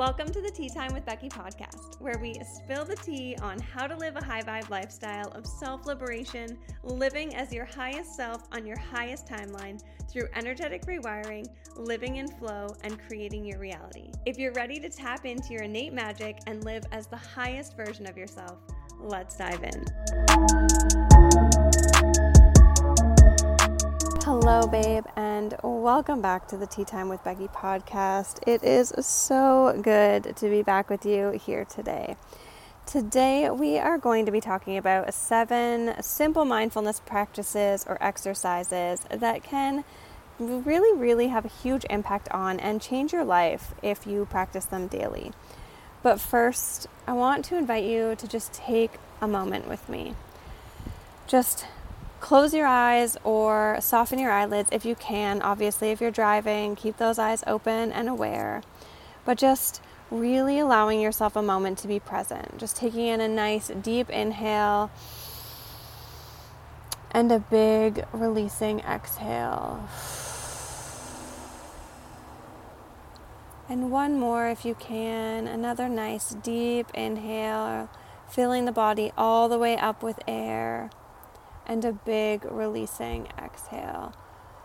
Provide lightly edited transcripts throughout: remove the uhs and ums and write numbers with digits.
Welcome to the Tea Time with Becky podcast, where we spill the tea on how to live a high vibe lifestyle of self-liberation, living as your highest self on your highest timeline through energetic rewiring, living in flow, and creating your reality. If you're ready to tap into your innate magic and live as the highest version of yourself, let's dive in. Hello, babe, and welcome back to the Tea Time with Becky podcast. It is so good to be back with you here today. Today, we are going to be talking about 7 simple mindfulness practices or exercises that can really have a huge impact on and change your life if you practice them daily. But first, I want to invite you to just take a moment with me. Just close your eyes or soften your eyelids if you can. Obviously, if you're driving, keep those eyes open and aware. But just really allowing yourself a moment to be present. Just taking in a nice deep inhale and a big releasing exhale. And one more if you can. Another nice deep inhale, filling the body all the way up with air. And a big releasing exhale.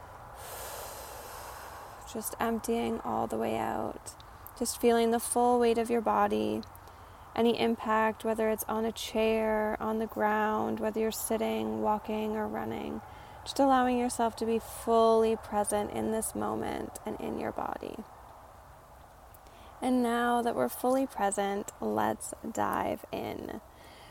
Just emptying all the way out. Just feeling the full weight of your body. Any impact, whether it's on a chair, on the ground, whether you're sitting, walking, or running. Just allowing yourself to be fully present in this moment and in your body. And now that we're fully present, let's dive in.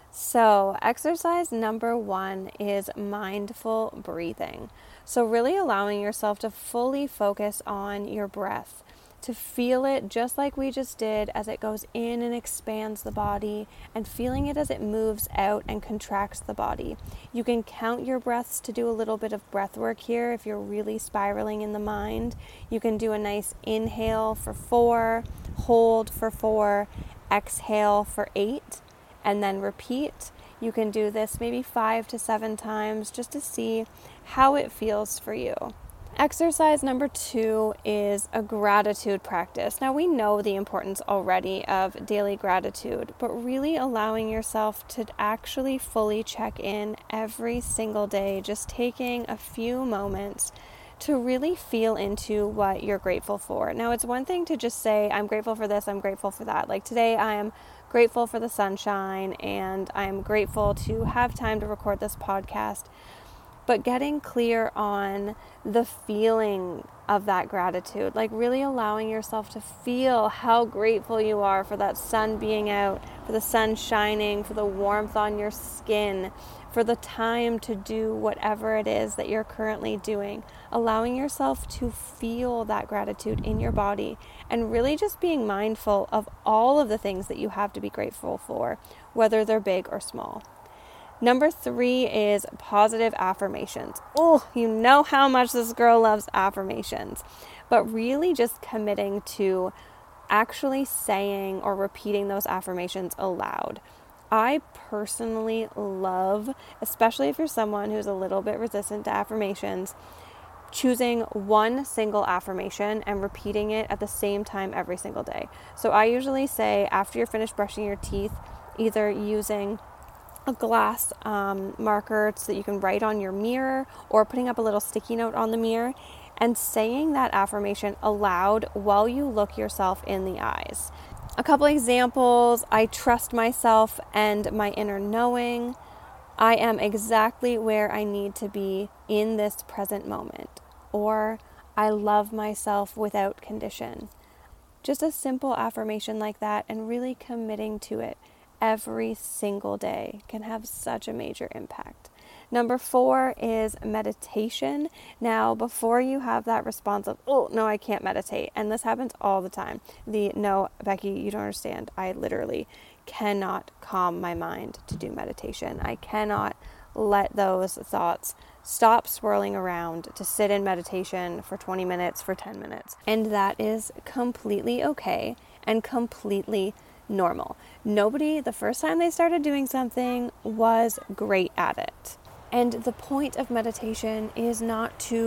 So, exercise number 1 is mindful breathing. So really allowing yourself to fully focus on your breath, to feel it just like we just did as it goes in and expands the body, and feeling it as it moves out and contracts the body. You can count your breaths to do a little bit of breath work here if you're really spiraling in the mind. You can do a nice inhale for 4, hold for 4, exhale for 8. And then repeat. You can do this maybe 5 to 7 times just to see how it feels for you. Exercise number 2 is a gratitude practice. Now we know the importance already of daily gratitude, but really allowing yourself to actually fully check in every single day, just taking a few moments to really feel into what you're grateful for. Now it's one thing to just say, I'm grateful for this, I'm grateful for that. Like today I am grateful for the sunshine and I'm grateful to have time to record this podcast. But getting clear on the feeling of that gratitude, like really allowing yourself to feel how grateful you are for that sun being out, for the sun shining, for the warmth on your skin, for the time to do whatever it is that you're currently doing, allowing yourself to feel that gratitude in your body and really just being mindful of all of the things that you have to be grateful for, whether they're big or small. Number 3 is positive affirmations. Oh, you know how much this girl loves affirmations, but really just committing to actually saying or repeating those affirmations aloud. I personally love, especially if you're someone who's a little bit resistant to affirmations, choosing one single affirmation and repeating it at the same time every single day. So I usually say after you're finished brushing your teeth, either using a glass marker so that you can write on your mirror or putting up a little sticky note on the mirror and saying that affirmation aloud while you look yourself in the eyes. A couple examples: I trust myself and my inner knowing. I am exactly where I need to be in this present moment. Or I love myself without condition. Just a simple affirmation like that and really committing to it every single day can have such a major impact. Number 4 is meditation. Now, before you have that response of, oh, no, I can't meditate, and this happens all the time. No, Becky, you don't understand. I literally cannot calm my mind to do meditation. I cannot let those thoughts stop swirling around to sit in meditation for 20 minutes, for 10 minutes. And that is completely okay and completely normal. Nobody, the first time they started doing something, was great at it. And the point of meditation is not to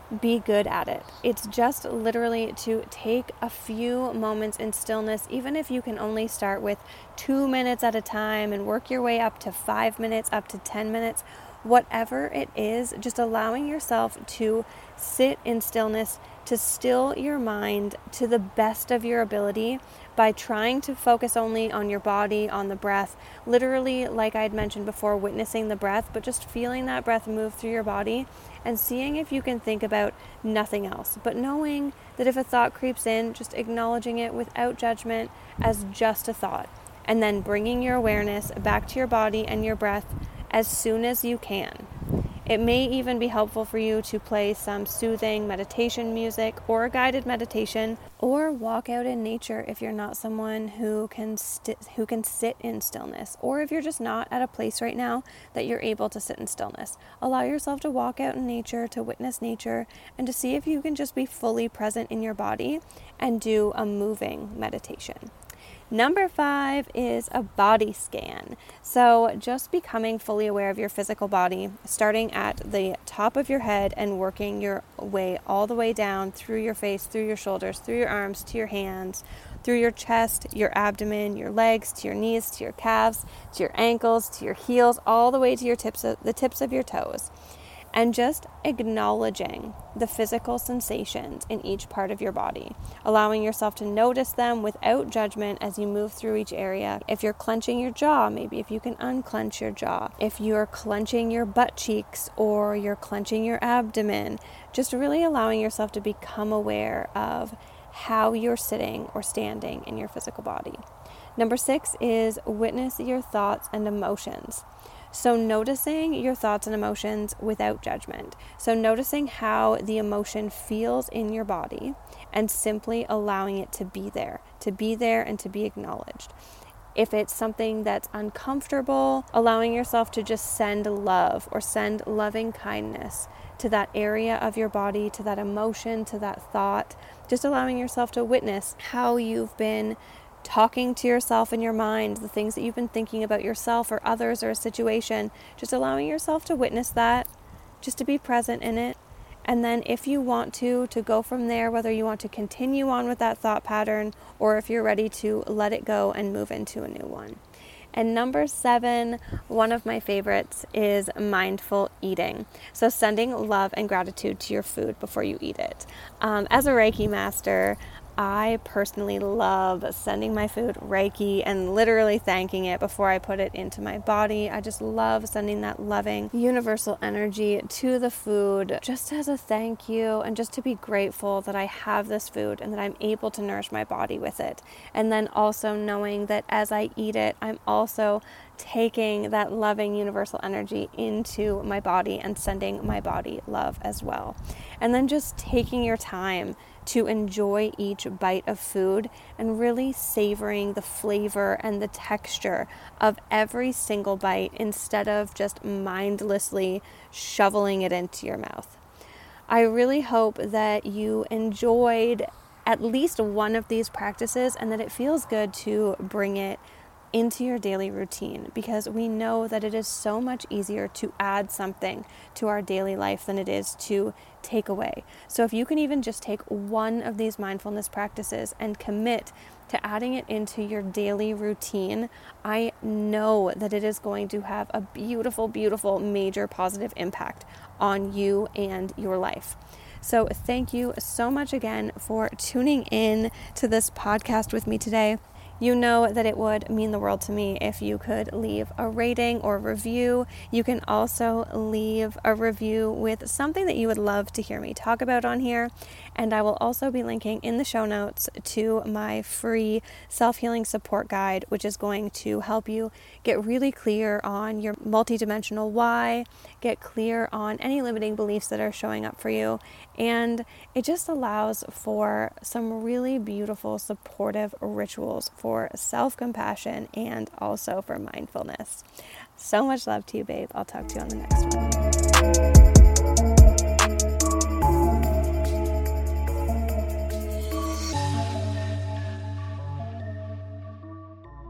be good at it. It's just literally to take a few moments in stillness, even if you can only start with 2 minutes at a time and work your way up to 5 minutes, up to 10 minutes, whatever it is, just allowing yourself to sit in stillness, to still your mind to the best of your ability by trying to focus only on your body, on the breath, literally, like I had mentioned before, witnessing the breath, but just feeling that breath move through your body and seeing if you can think about nothing else, but knowing that if a thought creeps in, just acknowledging it without judgment as just a thought, and then bringing your awareness back to your body and your breath as soon as you can. It may even be helpful for you to play some soothing meditation music or a guided meditation, or walk out in nature if you're not someone who can sit in stillness, or if you're just not at a place right now that you're able to sit in stillness. Allow yourself to walk out in nature, to witness nature, and to see if you can just be fully present in your body and do a moving meditation. Number 5 is a body scan. So just becoming fully aware of your physical body, starting at the top of your head and working your way all the way down through your face, through your shoulders, through your arms, to your hands, through your chest, your abdomen, your legs, to your knees, to your calves, to your ankles, to your heels, all the way to the tips of your toes. And just acknowledging the physical sensations in each part of your body, allowing yourself to notice them without judgment as you move through each area. If you're clenching your jaw, maybe if you can unclench your jaw. If you're clenching your butt cheeks or you're clenching your abdomen, just really allowing yourself to become aware of how you're sitting or standing in your physical body. Number 6 is witness your thoughts and emotions. So noticing your thoughts and emotions without judgment. So noticing how the emotion feels in your body and simply allowing it to be there and to be acknowledged. If it's something that's uncomfortable, allowing yourself to just send love or send loving kindness to that area of your body, to that emotion, to that thought, just allowing yourself to witness how you've been talking to yourself in your mind, the things that you've been thinking about yourself or others or a situation, just allowing yourself to witness that, just to be present in it. And then if you want to go from there, whether you want to continue on with that thought pattern or if you're ready to let it go and move into a new one. And number 7, one of my favorites, is mindful eating. So sending love and gratitude to your food before you eat it. As a Reiki master, I personally love sending my food Reiki and literally thanking it before I put it into my body. I just love sending that loving universal energy to the food just as a thank you and just to be grateful that I have this food and that I'm able to nourish my body with it. And then also knowing that as I eat it, I'm also taking that loving universal energy into my body and sending my body love as well. And then just taking your time to enjoy each bite of food and really savoring the flavor and the texture of every single bite instead of just mindlessly shoveling it into your mouth. I really hope that you enjoyed at least one of these practices and that it feels good to bring it into your daily routine, because we know that it is so much easier to add something to our daily life than it is to take away. So if you can even just take one of these mindfulness practices and commit to adding it into your daily routine, I know that it is going to have a beautiful, beautiful, major positive impact on you and your life. So thank you so much again for tuning in to this podcast with me today. You know that it would mean the world to me if you could leave a rating or review. You can also leave a review with something that you would love to hear me talk about on here. And I will also be linking in the show notes to my free self-healing support guide, which is going to help you get really clear on your multidimensional why, get clear on any limiting beliefs that are showing up for you. And it just allows for some really beautiful, supportive rituals for self-compassion and also for mindfulness. So much love to you, babe. I'll talk to you on the next one.